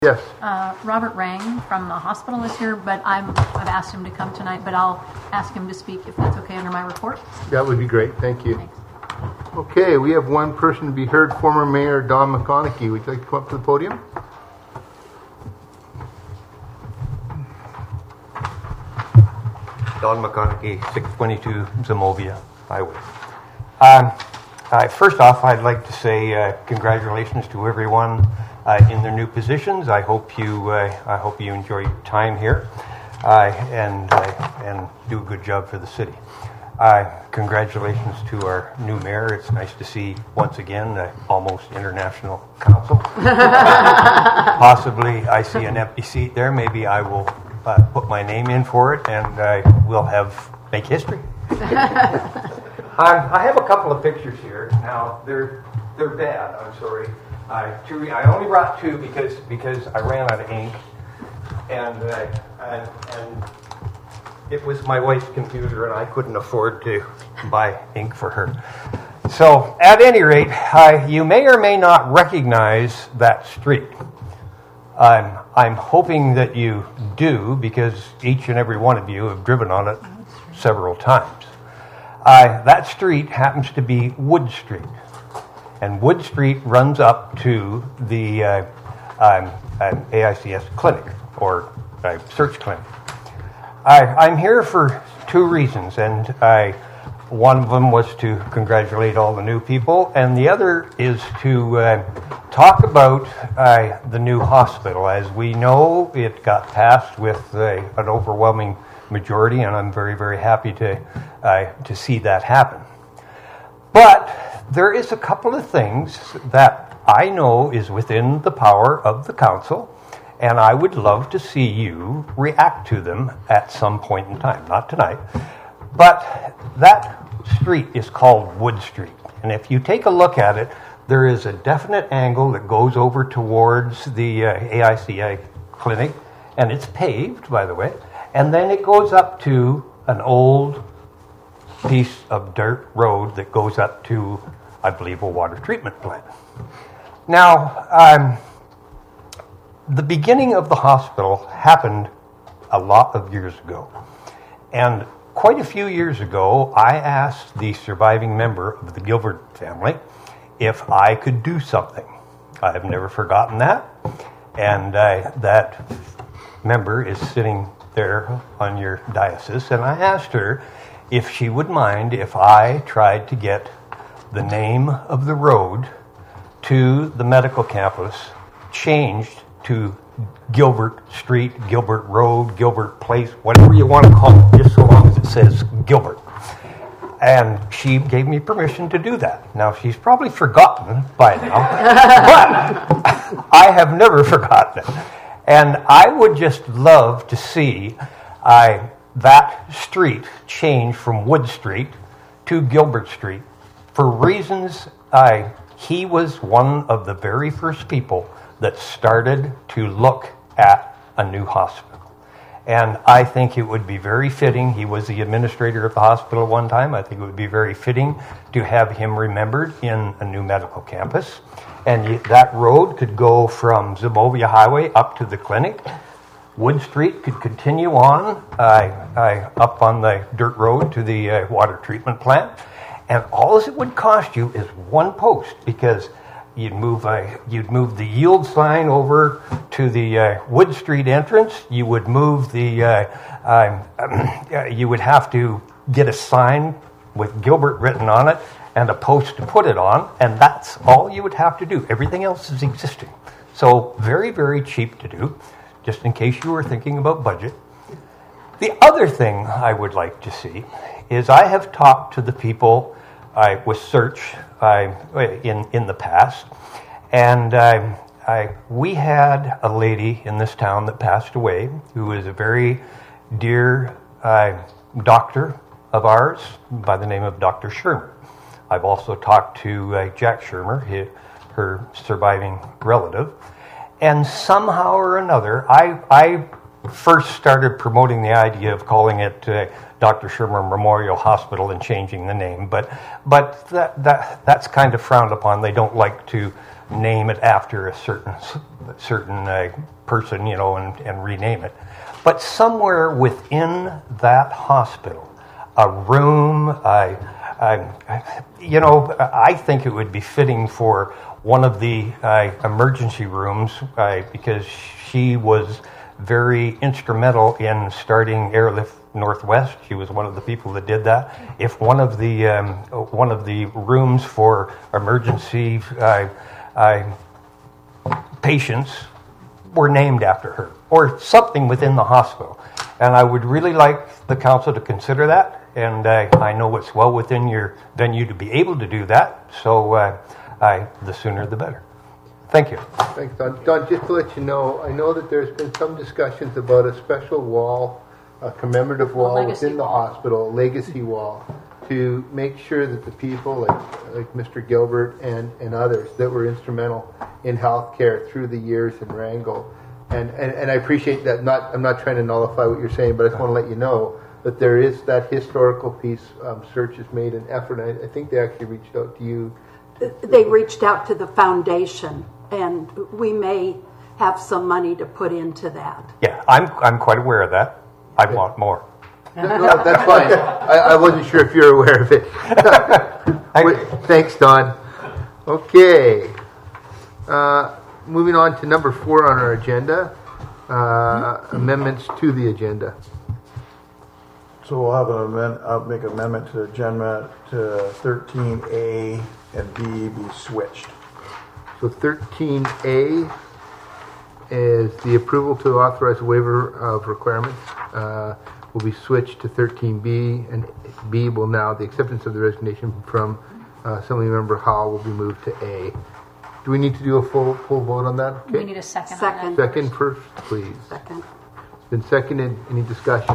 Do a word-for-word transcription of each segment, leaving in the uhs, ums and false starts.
Yes. Uh, Robert Rang from the hospital is here, but I'm, I've asked him to come tonight, but I'll ask him to speak if that's okay under my report. That would be great. Thank you. Thanks. Okay, we have one person to be heard, former Mayor Don McConaughey. Would you like to come up to the podium? Don McConaughey, six twenty-two Zimovia Highway. Um, uh, first off, I'd like to say uh, congratulations to everyone uh, in their new positions. I hope you, uh, I hope you enjoy your time here uh, and uh, and do a good job for the city. Uh, congratulations to our new mayor. It's nice to see once again the almost international council. Possibly, I see an empty seat there. Maybe I will uh, put my name in for it, and uh, we'll have make history. Um, I have a couple of pictures here. Now they're they're bad. I'm sorry. Uh, two, I only brought two because because I ran out of ink, and uh, and, and it was my wife's computer, and I couldn't afford to buy ink for her. So at any rate, uh, you may or may not recognize that street. I'm I'm hoping that you do, because each and every one of you have driven on it several times. Uh, that street happens to be Wood Street, and Wood Street runs up to the uh, um, um, A I C S clinic, or uh, search clinic. I, I'm here for two reasons, and I, one of them was to congratulate all the new people, and the other is to uh, talk about uh, the new hospital. As we know, it got passed with uh, an overwhelming majority, and I'm very, very happy to uh, to see that happen. But there is a couple of things that I know is within the power of the council, and I would love to see you react to them at some point in time. Not tonight, but that street is called Wood Street, and if you take a look at it, there is a definite angle that goes over towards the uh, A I C A clinic, and it's paved, by the way. And then it goes up to an old piece of dirt road that goes up to, I believe, a water treatment plant. Now, um, the beginning of the hospital happened a lot of years ago. And quite a few years ago, I asked the surviving member of the Gilbert family if I could do something. I have never forgotten that. And uh, that member is sitting there on your diocese, and I asked her if she would mind if I tried to get the name of the road to the medical campus changed to Gilbert Street, Gilbert Road, Gilbert Place, whatever you want to call it, just so long as it says Gilbert. And she gave me permission to do that. Now, she's probably forgotten by now, but I have never forgotten it. And I would just love to see uh, that street change from Wood Street to Gilbert Street for reasons uh, he was one of the very first people that started to look at a new hospital. And I think it would be very fitting. He was the administrator of the hospital one time. I think it would be very fitting to have him remembered in a new medical campus. And that road could go from Zimovia Highway up to the clinic. Wood Street could continue on uh, uh, up on the dirt road to the uh, water treatment plant. And all it would cost you is one post, because you'd move uh, you'd move the yield sign over to the uh, Wood Street entrance. You would move the uh, um, uh, you would have to get a sign with Gilbert written on it and a post to put it on, and that's all you would have to do. Everything else is existing. So very, very cheap to do, just in case you were thinking about budget. The other thing I would like to see is I have talked to the people uh, with Search uh, in, in the past, and uh, I, we had a lady in this town that passed away who was a very dear uh, doctor of ours by the name of Doctor Shermer. I've also talked to uh, Jack Shermer, his, her surviving relative, and somehow or another, I, I first started promoting the idea of calling it uh, Doctor Shermer Memorial Hospital and changing the name, but but that, that that's kind of frowned upon. They don't like to name it after a certain certain uh, person, you know, and, and rename it. But somewhere within that hospital, a room, I, I, you know, I think it would be fitting for one of the uh, emergency rooms uh, because she was very instrumental in starting Airlift Northwest. She was one of the people that did that. If one of the um, one of the rooms for emergency uh, uh, patients were named after her, or something within the hospital, and I would really like the council to consider that. And uh, I know it's well within your venue to be able to do that. So uh, I, the sooner the better. Thank you. Thanks, Don. Don, just to let you know, I know that there's been some discussions about a special wall, a commemorative wall legacy within the wall. hospital, a legacy wall, to make sure that the people like, like Mister Gilbert and, and others that were instrumental in healthcare through the years in Wrangell, and, and, and I appreciate that. Not I'm not trying to nullify what you're saying, but I just want to let you know that there is that historical piece. Um, Search has made an effort. I, I think they actually reached out to you. They reached out to the foundation, and we may have some money to put into that. Yeah, I'm I'm quite aware of that. I want more. No, no, that's fine. I, I wasn't sure if you're aware of it. Wait, thanks, Don. Okay. Uh, moving on to number four on our agenda, uh, amendments to the agenda. So we'll have an amend, I'll make an amendment to the agenda to thirteen A and B be switched. So thirteen A is the approval to authorize a waiver of requirements. Uh, will be switched to thirteen B, and B will now, the acceptance of the resignation from uh, Assemblymember Howell will be moved to A. Do we need to do a full full vote on that? We need a second, Second. on that. Second first, please. Second. It's been seconded. Any discussion?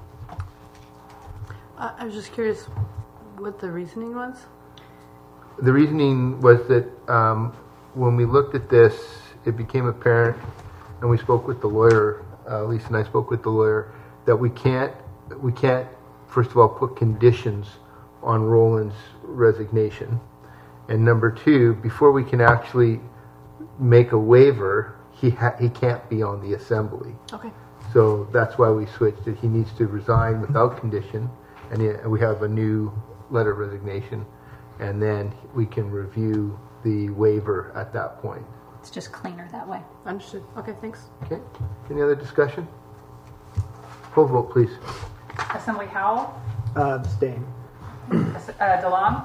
Uh, I was just curious what the reasoning was. The reasoning was that um, when we looked at this, it became apparent, and we spoke with the lawyer, uh, Lisa and I spoke with the lawyer, that we can't, we can't, first of all, put conditions on Roland's resignation. And number two, before we can actually make a waiver, he ha- he can't be on the assembly. Okay. So that's why we switched it. He needs to resign without condition, and, he, and we have a new letter of resignation, and then we can review the waiver at that point. It's just cleaner that way. Understood. Okay, thanks. Okay. Any other discussion? Full vote, please. Assembly Howell, Uh, abstain. Ass- uh, DeLong,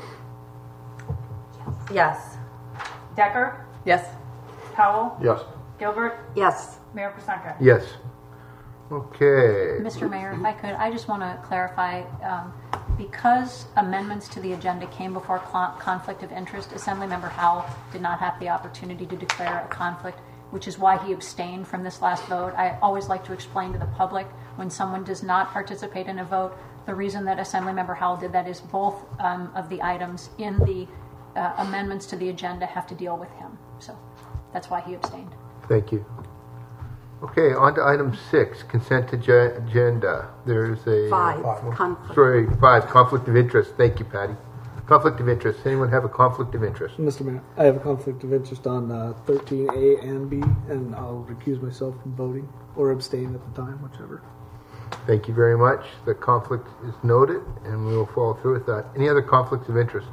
Yes. Decker, Yes. Howell, Yes. Gilbert, Yes. Mayor Prasanka. Yes. Okay. Mister Mayor, if I could, I just want to clarify, um, because amendments to the agenda came before cl- conflict of interest, Assemblymember Howell did not have the opportunity to declare a conflict, which is why he abstained from this last vote. I always like to explain to the public when someone does not participate in a vote, the reason that Assemblymember Howell did that is both um, of the items in the uh, amendments to the agenda have to deal with him. So that's why he abstained. Thank you. Okay, on to item six, consent ag- agenda. There's a... Five. Conflict. Sorry, five, conflict of interest. Thank you, Patty. Conflict of interest. Anyone have a conflict of interest? Mister Mayor, I have a conflict of interest on uh, thirteen A and B, and I'll recuse myself from voting or abstain at the time, whichever. Thank you very much. The conflict is noted, and we will follow through with that. Any other conflicts of interest?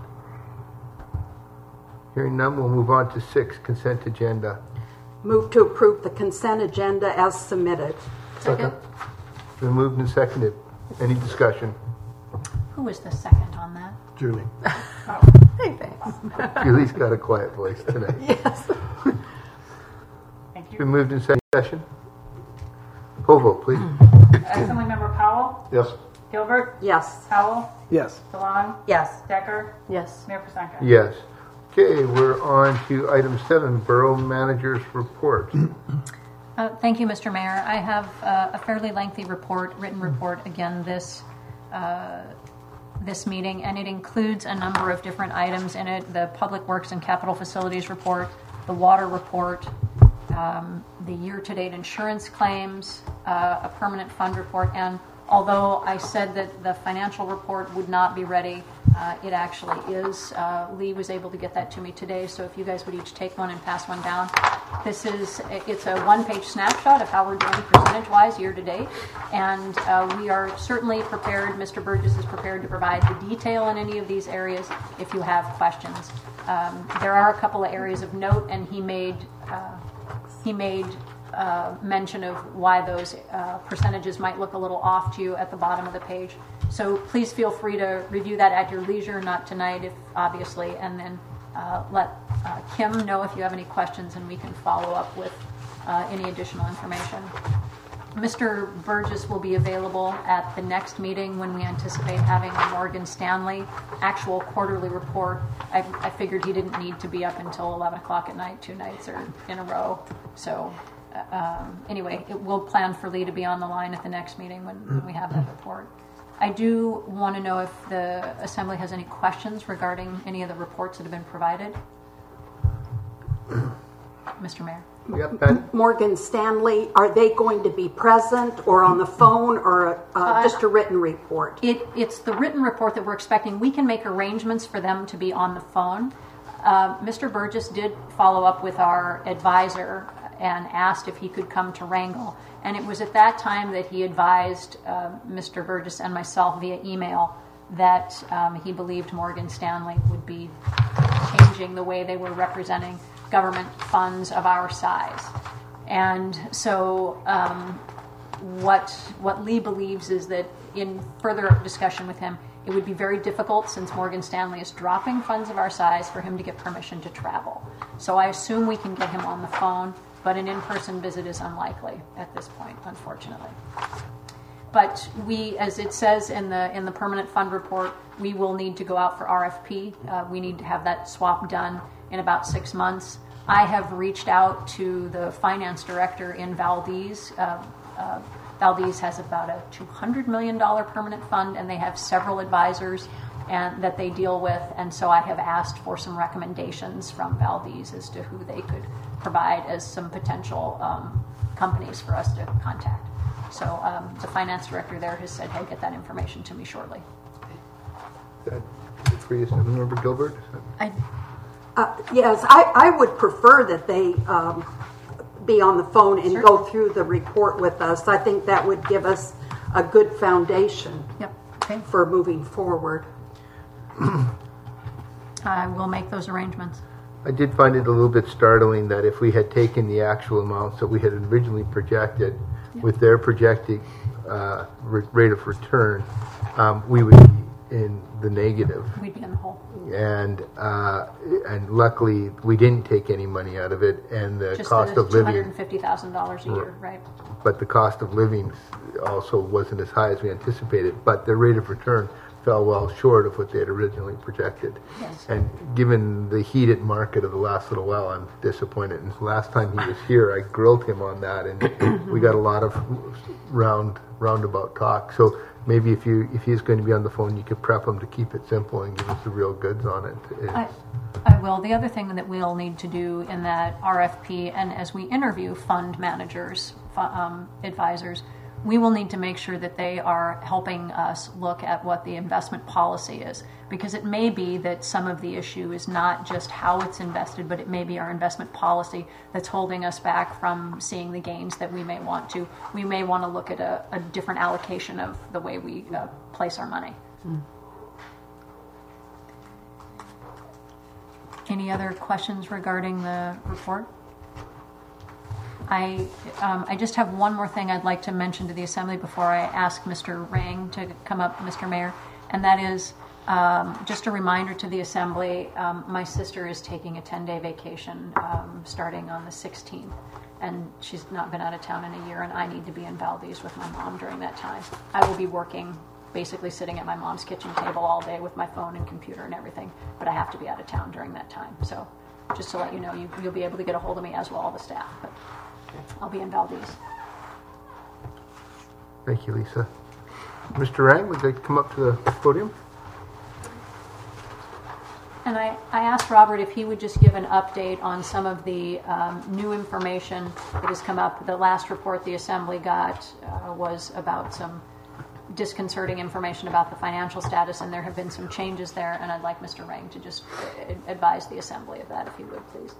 Hearing none, we'll move on to six, consent agenda. Move to approve the consent agenda as submitted. Second. Been moved and seconded. Any discussion? Who was the second on that? Julie. Hey, thanks. Julie's got a quiet voice tonight. Yes. Thank Been you. moved and seconded. Session. Full vote, please. Assemblymember Powell, Yes. Gilbert, Yes. Howell, Yes. DeLong, Yes. Decker, Yes. Mayor Prasanka. Yes. Okay, we're on to item seven, Borough Manager's Report. Uh, Thank you, Mister Mayor. I have uh, a fairly lengthy report, written report, again, this uh, this meeting, and it includes a number of different items in it: the Public Works and Capital Facilities Report, the Water Report, um, the year-to-date insurance claims, uh, a permanent fund report, and although I said that the financial report would not be ready Uh, it actually is. Uh, Lee was able to get that to me today, so if you guys would each take one and pass one down. This is, it's a one-page snapshot of how we're doing percentage-wise year-to-date, and uh, we are certainly prepared, Mister Burgess is prepared to provide the detail in any of these areas if you have questions. Um, there are a couple of areas of note, and he made, uh, he made uh, mention of why those uh, percentages might look a little off to you at the bottom of the page. So please feel free to review that at your leisure, not tonight, if obviously, and then uh, let uh, Kim know if you have any questions, and we can follow up with uh, any additional information. Mister Burgess will be available at the next meeting when we anticipate having a Morgan Stanley actual quarterly report. I, I figured he didn't need to be up until eleven o'clock at night, two nights or in a row. So uh, um, anyway, it, we'll plan for Lee to be on the line at the next meeting when, when we have that report. I do want to know if the Assembly has any questions regarding any of the reports that have been provided. Mister Mayor. Yep, Pat. Morgan Stanley, are they going to be present or on the phone, or uh, just a written report? It, it's the written report that we're expecting. We can make arrangements for them to be on the phone. Uh, Mister Burgess did follow up with our advisor and asked if he could come to Wrangell. And it was at that time that he advised uh, Mister Burgess and myself via email that um, he believed Morgan Stanley would be changing the way they were representing government funds of our size. And so um, what what Lee believes is that in further discussion with him, it would be very difficult, since Morgan Stanley is dropping funds of our size, for him to get permission to travel. So I assume we can get him on the phone, but an in-person visit is unlikely at this point, unfortunately. But we, as it says in the in the permanent fund report, we will need to go out for R F P. Uh, we need to have that swap done in about six months. I have reached out to the finance director in Valdez. Uh, uh, Valdez has about a two hundred million dollars permanent fund, and they have several advisors and that they deal with. And so I have asked for some recommendations from Valdez as to who they could provide as some potential um, companies for us to contact. So um, the finance director there has said, hey, get that information to me shortly. Is that for you, Member Gilbert? I, uh, yes, I, I would prefer that they um, be on the phone and Sure. go through the report with us. I think that would give us a good foundation Yep. Okay. for moving forward. I will make those arrangements. I did find it a little bit startling that if we had taken the actual amounts that we had originally projected with their projected uh, r- rate of return, um, we would be in the negative. We'd be in the hole. And uh, and luckily we didn't take any money out of it, and the Just cost the of two hundred living, fifty thousand dollars a year, right? but the cost of living also wasn't as high as we anticipated. But the rate of return fell well short of what they had originally projected. Yes. And given the heated market of the last little while, I'm disappointed. And last time he was here, I grilled him on that, and we got a lot of round roundabout talk. So maybe if you if he's going to be on the phone, you could prep him to keep it simple and give us the real goods on it. It's, I, I will. The other thing that we'll need to do in that R F P, and as we interview fund managers, fu- um, advisors, we will need to make sure that they are helping us look at what the investment policy is. Because it may be that some of the issue is not just how it's invested, but it may be our investment policy that's holding us back from seeing the gains that we may want to. We may want to look at a, a different allocation of the way we uh, place our money. Mm. Any other questions regarding the report? I, um, I just have one more thing I'd like to mention to the Assembly before I ask Mister Rang to come up, Mister Mayor, and that is um, just a reminder to the Assembly, um, my sister is taking a ten-day vacation um, starting on the sixteenth, and she's not been out of town in a year, and I need to be in Valdez with my mom during that time. I will be working, basically sitting at my mom's kitchen table all day with my phone and computer and everything, but I have to be out of town during that time. So just to let you know, you, you'll be able to get a hold of me, as will all the staff. But I'll be in Valdez. Thank you, Lisa. Mister Rang, would you like to come up to the podium? And I, I asked Robert if he would just give an update on some of the um, new information that has come up. The last report the Assembly got uh, was about some disconcerting information about the financial status, and there have been some changes there, and I'd like Mister Rang to just uh, advise the Assembly of that, if he would, please.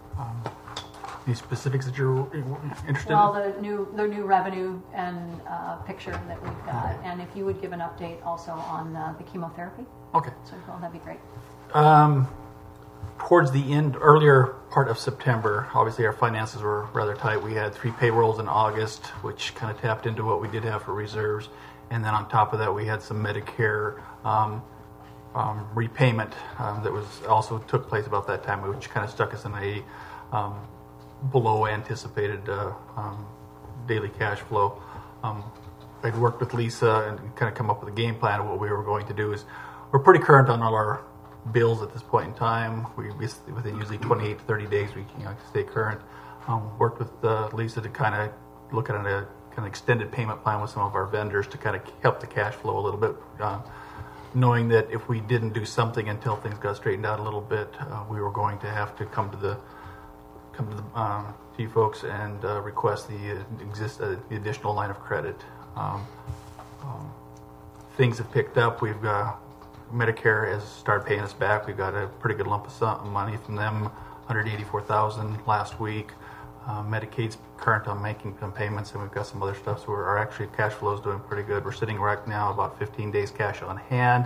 Any specifics that you're interested Well, in? the new, the new revenue and uh, picture that we've got, and if you would give an update also on uh, the chemotherapy, Okay. so well, that'd be great. Um, towards the end, earlier part of September, obviously our finances were rather tight. We had three payrolls in August, which kind of tapped into what we did have for reserves. And then on top of that, we had some Medicare um, um, repayment um, that was also took place about that time, which kind of stuck us in a um, below anticipated uh, um, daily cash flow. Um, I'd worked with Lisa and kind of come up with a game plan of what we were going to do. Is we're pretty current on all our bills at this point in time. We within usually twenty-eight to thirty days we you know stay current. Um, worked with uh, Lisa to kind of look at a kind of extended payment plan with some of our vendors to kind of help the cash flow a little bit. Uh, knowing that if we didn't do something until things got straightened out a little bit, uh, we were going to have to come to the come to the um, to you folks and uh, request the uh, exist uh, the additional line of credit. Um, um, things have picked up. We've got Medicare has started paying us back. We've got a pretty good lump of some money from them, one hundred eighty-four thousand dollars last week. Uh, Medicaid's current on making some payments, and we've got some other stuff. So we're, our actually cash flow is doing pretty good. We're sitting right now about fifteen days cash on hand.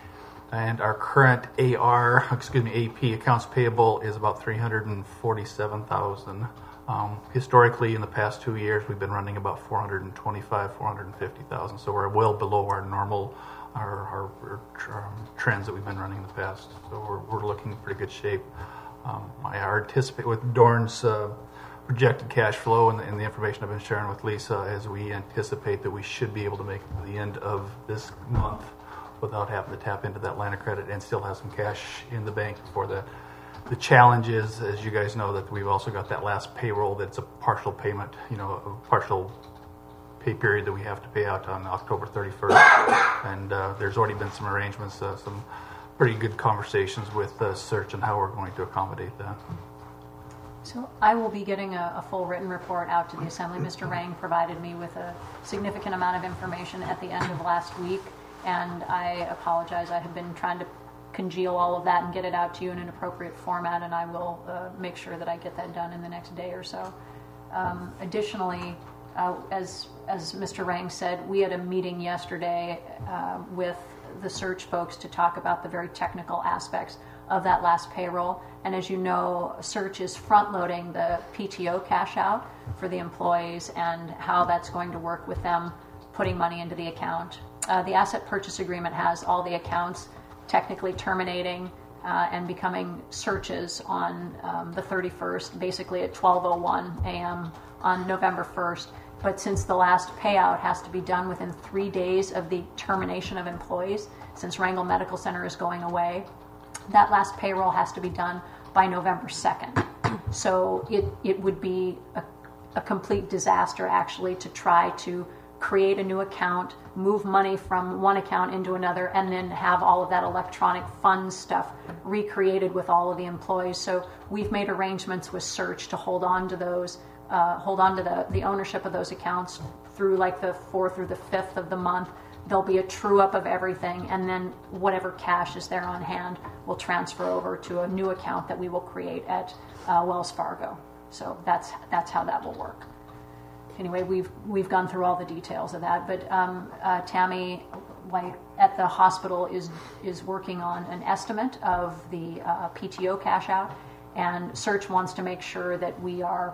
And our current A R, excuse me, A P, accounts payable, is about three hundred forty-seven thousand dollars. Um, historically, in the past two years, we've been running about four hundred twenty-five, four hundred fifty thousand. So we're well below our normal, our, our, our um, trends that we've been running in the past. So we're, we're looking in pretty good shape. Um, I anticipate with Dorn's uh, projected cash flow and the, and the information I've been sharing with Lisa, as we anticipate that we should be able to make it to the end of this month without having to tap into that line of credit and still have some cash in the bank for the the challenge is, as you guys know, that we've also got that last payroll that's a partial payment, you know, a partial pay period that we have to pay out on October thirty-first. And uh, there's already been some arrangements, uh, some pretty good conversations with uh, Search on how we're going to accommodate that. So I will be getting a, a full written report out to the Assembly. Mister Rang provided me with a significant amount of information at the end of last week, and I apologize. I have been trying to congeal all of that and get it out to you in an appropriate format, and I will uh, make sure that I get that done in the next day or so. Um, additionally, uh, as as Mister Rang said, we had a meeting yesterday uh, with the Search folks to talk about the very technical aspects of that last payroll. And as you know, Search is front-loading the P T O cash out for the employees and how that's going to work with them putting money into the account. Uh, the asset purchase agreement has all the accounts technically terminating uh, and becoming Searches on um, the thirty-first, basically at twelve oh one a.m. on November first. But since the last payout has to be done within three days of the termination of employees, since Wrangell Medical Center is going away, that last payroll has to be done by November second. So it, it would be a, a complete disaster, actually, to try to create a new account, move money from one account into another, and then have all of that electronic fund stuff recreated with all of the employees. So we've made arrangements with Search to hold on to those, uh, hold on to the, the ownership of those accounts through like the fourth or the fifth of the month. There'll be a true up of everything, and then whatever cash is there on hand will transfer over to a new account that we will create at uh, Wells Fargo. So that's that's how that will work. Anyway, we've we've gone through all the details of that, but um, uh, Tammy, like at the hospital, is is working on an estimate of the uh, P T O cash out, and Search wants to make sure that we are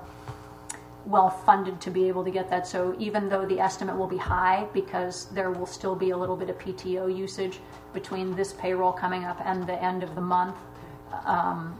well funded to be able to get that. So even though the estimate will be high, because there will still be a little bit of P T O usage between this payroll coming up and the end of the month, um,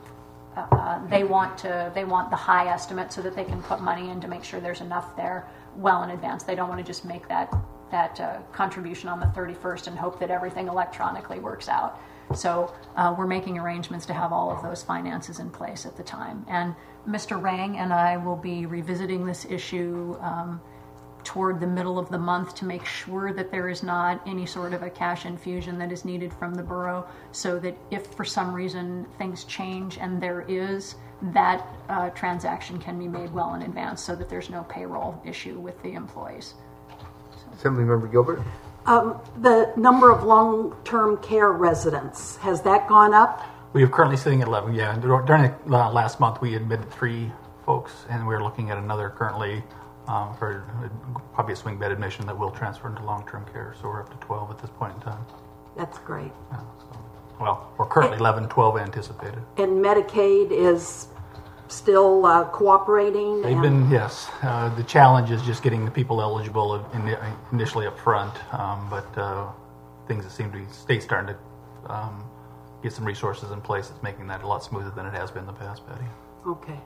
uh, they want to they want the high estimate so that they can put money in to make sure there's enough there well in advance. They don't want to just make that that uh, contribution on the thirty-first and hope that everything electronically works out. So uh, we're making arrangements to have all of those finances in place at the time. And Mister Rang and I will be revisiting this issue um, toward the middle of the month to make sure that there is not any sort of a cash infusion that is needed from the borough, so that if for some reason things change and there is, that uh, transaction can be made well in advance so that there's no payroll issue with the employees. Assemblymember Gilbert? Um, the number of long-term care residents, has that gone up? We are currently sitting at eleven, yeah. During the uh, last month, we admitted three folks, and we're looking at another currently um, for probably a swing bed admission that will transfer into long-term care. So we're up to twelve at this point in time. That's great. Yeah, so, well, we're currently eleven, twelve anticipated. And Medicaid is still uh, cooperating? They've and- been, yes. Uh, the challenge is just getting the people eligible in, initially up front, um, but uh, things that seem to be, state's starting to um, get some resources in place that's making that a lot smoother than it has been in the past, Betty. Okay.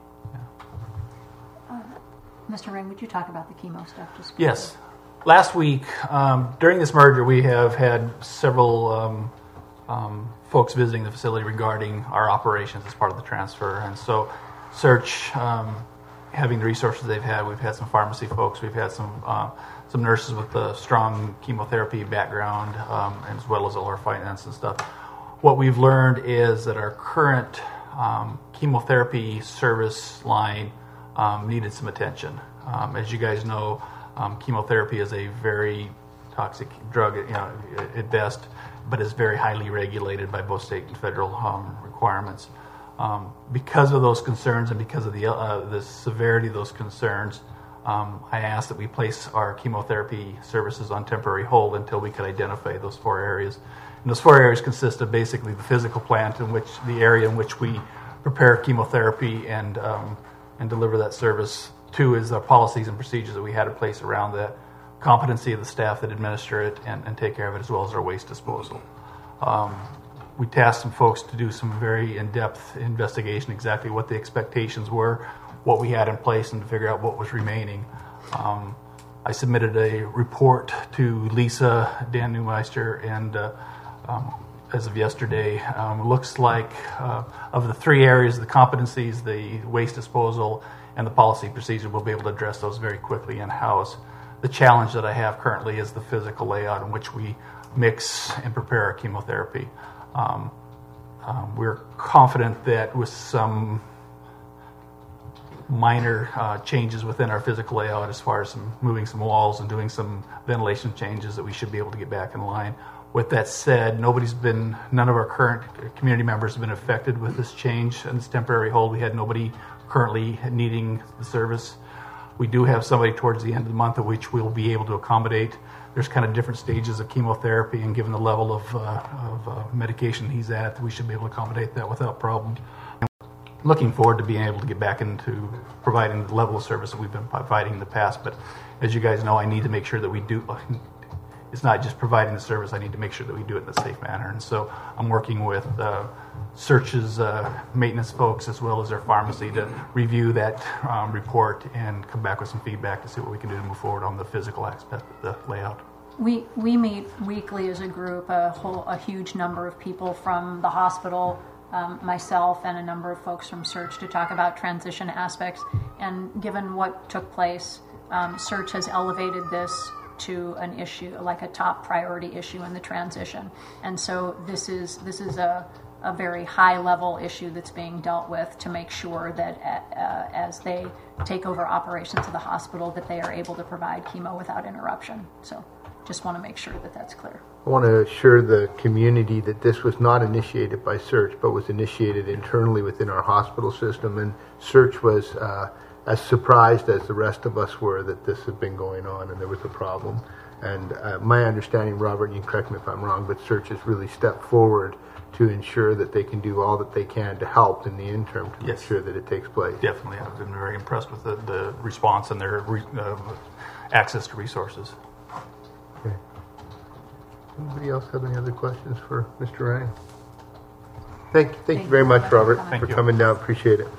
Mister Ring, would you talk about the chemo stuff? Just Yes. Last week, um, during this merger, we have had several um, um, folks visiting the facility regarding our operations as part of the transfer. And so, Search, um, having the resources they've had, we've had some pharmacy folks, we've had some uh, some nurses with a strong chemotherapy background, um, as well as all our finance and stuff. What we've learned is that our current um, chemotherapy service line um, needed some attention. Um, as you guys know, um, chemotherapy is a very toxic drug, you know, at best, but is very highly regulated by both state and federal um, requirements. Um, because of those concerns and because of the uh, the severity of those concerns, um, I asked that we place our chemotherapy services on temporary hold until we could identify those four areas. And those four areas consist of basically the physical plant, in which the area in which we prepare chemotherapy and um, and deliver that service. Two is the policies and procedures that we had in place around that, competency of the staff that administer it and, and take care of it, as well as our waste disposal. Um, we tasked some folks to do some very in-depth investigation, exactly what the expectations were, what we had in place, and to figure out what was remaining. Um, I submitted a report to Lisa, Dan Neumeister, and uh, um, as of yesterday, um, looks like uh, of the three areas, the competencies, the waste disposal, and the policy procedure, we'll be able to address those very quickly in-house. The challenge that I have currently is the physical layout in which we mix and prepare our chemotherapy. Um, um, we're confident that with some minor uh, changes within our physical layout, as far as some moving some walls and doing some ventilation changes, that we should be able to get back in line. With that said, nobody's been, none of our current community members have been affected with this change and this temporary hold. We had nobody currently needing the service. We do have somebody towards the end of the month of which we'll be able to accommodate. There's kind of different stages of chemotherapy, and given the level of, uh, of uh, medication he's at, we should be able to accommodate that without problem. Looking forward to being able to get back into providing the level of service that we've been providing in the past. But as you guys know, I need to make sure that we do, it's not just providing the service, I need to make sure that we do it in a safe manner. And so I'm working with uh, Search's uh, maintenance folks as well as their pharmacy to review that um, report and come back with some feedback to see what we can do to move forward on the physical aspect of the layout. We we meet weekly as a group, a whole a huge number of people from the hospital, um, myself, and a number of folks from Search to talk about transition aspects. And given what took place, um, Search has elevated this to an issue, like a top priority issue in the transition. And so this is this is a a very high level issue that's being dealt with to make sure that uh, as they take over operations of the hospital, that they are able to provide chemo without interruption. So just want to make sure that that's clear. I want to assure the community that this was not initiated by Search, but was initiated internally within our hospital system, and Search was uh, as surprised as the rest of us were that this had been going on and there was a problem. And uh, my understanding, Robert, and you can correct me if I'm wrong, but Search has really stepped forward to ensure that they can do all that they can to help in the interim to Yes. make sure that it takes place. Definitely, I've been very impressed with the, the response and their re, uh, access to resources. Okay. Anybody else have any other questions for Mister Ryan? Thank, thank, you very much, Robert, Thank for you. coming down. Appreciate it.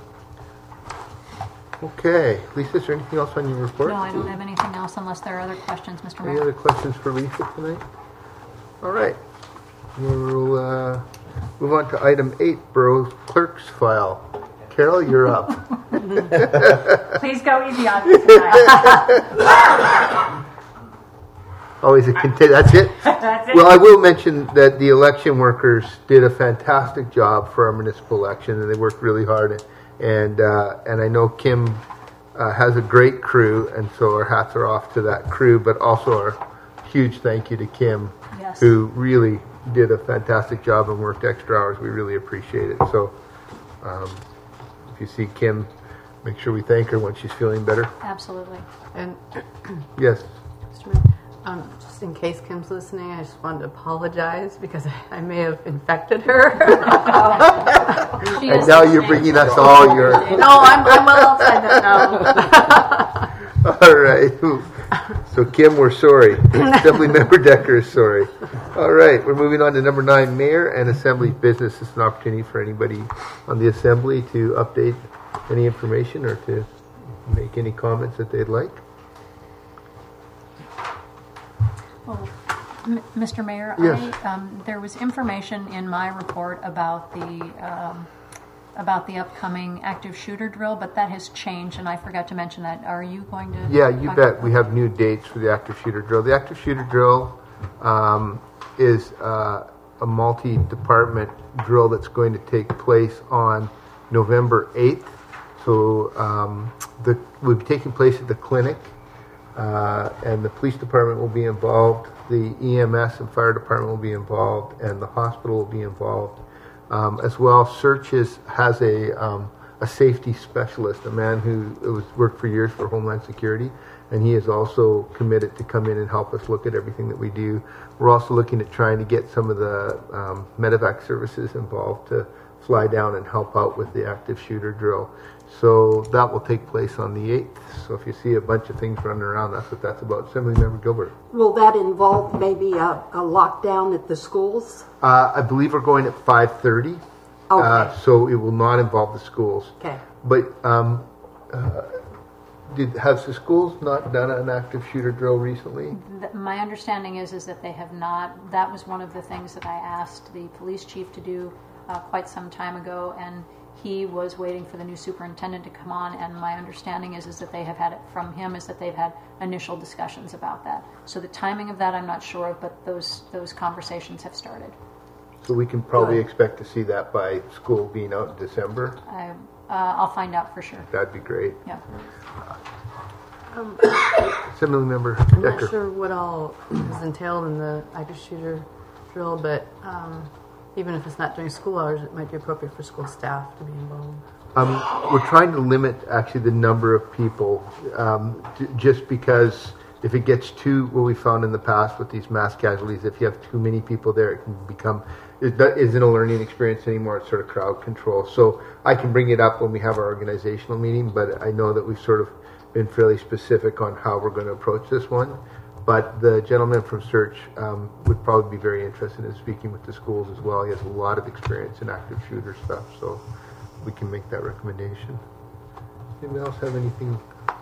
Okay, Lisa, is there anything else on your report? No, I don't have anything else unless there are other questions, Mister Any Mayor. other questions for Lisa tonight? All right. We'll uh, move on to item eight, Borough Clerk's file. Carol, you're up. Please go easy on me tonight. Always a content. That's it? That's it. Well, I will mention that the election workers did a fantastic job for our municipal election, and they worked really hard. And uh, and I know Kim uh, has a great crew, and so our hats are off to that crew, but also our huge thank you to Kim, Yes. who really did a fantastic job and worked extra hours. We really appreciate it. So um, if you see Kim, make sure we thank her when she's feeling better. Absolutely. And Yes. Mister Mayor, um, just in case Kim's listening, I just wanted to apologize because I, I may have infected her. She And is now you're listening. bringing us all your... no, I'm, I'm well outside that now. All right. So Kim, we're sorry. Assembly Member Decker is sorry. All right. We're moving on to number nine, Mayor and Assembly business. This is an opportunity for anybody on the Assembly to update any information or to make any comments that they'd like. Well, M- Mister Mayor, Yes. I, um, there was information in my report about the um, about the upcoming active shooter drill, but that has changed, and I forgot to mention that. Are you going to? Yeah, you talk bet. about We have new dates for the active shooter drill. The active shooter drill um, is uh, a multi-department drill that's going to take place on November eighth. So um, the will be taking place at the clinic, uh, and the police department will be involved. The E M S and fire department will be involved, and the hospital will be involved. Um, as well, Searches has a um, a safety specialist, a man who was worked for years for Homeland Security, and he is also committed to come in and help us look at everything that we do. We're also looking at trying to get some of the um, medevac services involved to fly down and help out with the active shooter drill. So that will take place on the eighth. So if you see a bunch of things running around, that's what that's about. Assemblymember Gilbert. Will that involve maybe a, a lockdown at the schools? Uh, I believe we're going at five thirty. Uh, Okay. so it will not involve the schools. Okay. But um, uh, did has the schools not done an active shooter drill recently? Th- My understanding is is that they have not. That was one of the things that I asked the police chief to do uh, quite some time ago, and he was waiting for the new superintendent to come on. And my understanding is is that they have had it from him is that they've had initial discussions about that. So the timing of that I'm not sure of, but those those conversations have started. So we can probably Good. expect to see that by school being out in December. I, uh, I'll find out for sure. That'd be great. Yeah. Assemblymember I'm Decker. not sure what all is entailed in the active shooter drill, but um, even if it's not during school hours, it might be appropriate for school staff to be involved. Um, we're trying to limit actually the number of people, um, j- just because if it gets too, what we found in the past with these mass casualties, if you have too many people there, it can become, it do- isn't a learning experience anymore, it's sort of crowd control. So I can bring it up when we have our organizational meeting, but I know that we've sort of been fairly specific on how we're going to approach this one. But the gentleman from Search um, would probably be very interested in speaking with the schools as well. He has a lot of experience in active shooter stuff, so we can make that recommendation. Anybody else have anything?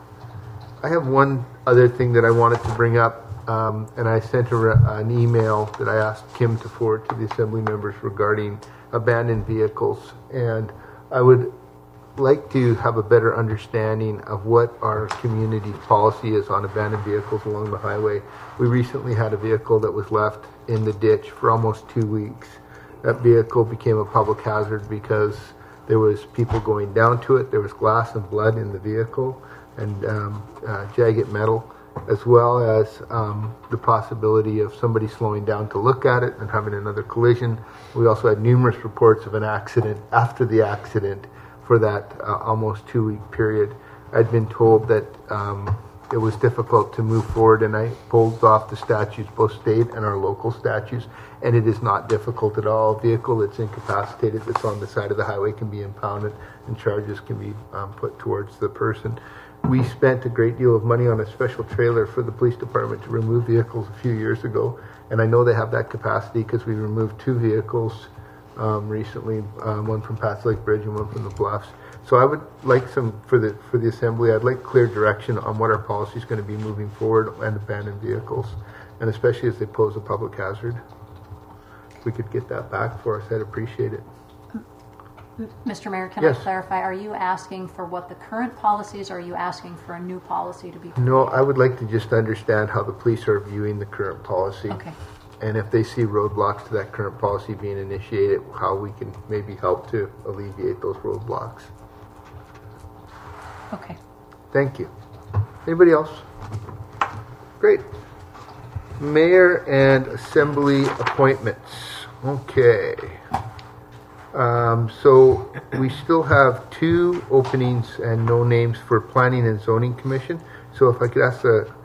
I have one other thing that I wanted to bring up, um, and I sent her a, an email that I asked Kim to forward to the assembly members regarding abandoned vehicles. And I would like to have a better understanding of what our community policy is on abandoned vehicles along the highway. We recently had a vehicle that was left in the ditch for almost two weeks. That vehicle became a public hazard because there was people going down to it. There was glass and blood in the vehicle and um, uh, jagged metal, as well as um, the possibility of somebody slowing down to look at it and having another collision. We also had numerous reports of an accident after the accident for that uh, almost two-week period. I'd been told that um, it was difficult to move forward, and I pulled off the statutes, both state and our local statutes, and it is not difficult at all. A vehicle that's incapacitated that's on the side of the highway can be impounded and charges can be um, put towards the person. We spent a great deal of money on a special trailer for the police department to remove vehicles a few years ago, and I know they have that capacity because we removed two vehicles um, recently, um, one from Pat's Lake Bridge and one from the Bluffs. So I would like some, for the for the assembly, I'd like clear direction on what our policy is going to be moving forward and abandoned vehicles, and especially as they pose a public hazard. If we could get that back for us, I'd appreciate it. Mister Mayor, can Yes. I clarify? Are you asking for what the current policy is, or are you asking for a new policy to be? No, I would like to just understand how the police are viewing the current policy. Okay. And if they see roadblocks to that current policy being initiated, how we can maybe help to alleviate those roadblocks. Okay. Thank you. Anybody else? Great. Mayor and Assembly appointments. Okay. Um, so we still have two openings and no names for Planning and Zoning Commission. So if I could ask the